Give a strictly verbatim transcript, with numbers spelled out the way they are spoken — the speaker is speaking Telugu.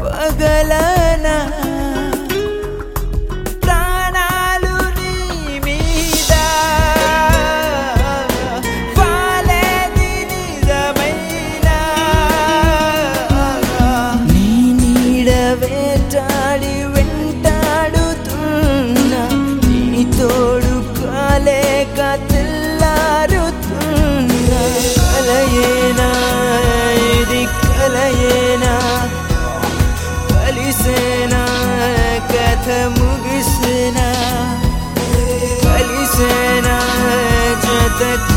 పగలనా ప్రాణాలు నీ మీద వాలేది నిజమైనా నీ నీడ వేటాడి వెంటాడుతున్నా నీ తోడు కాలేక తెల్లారుతున్నా కలయేనా ఇది కలయేనా కలిసేనా కథ ముగిసేనా కలిసేనా జత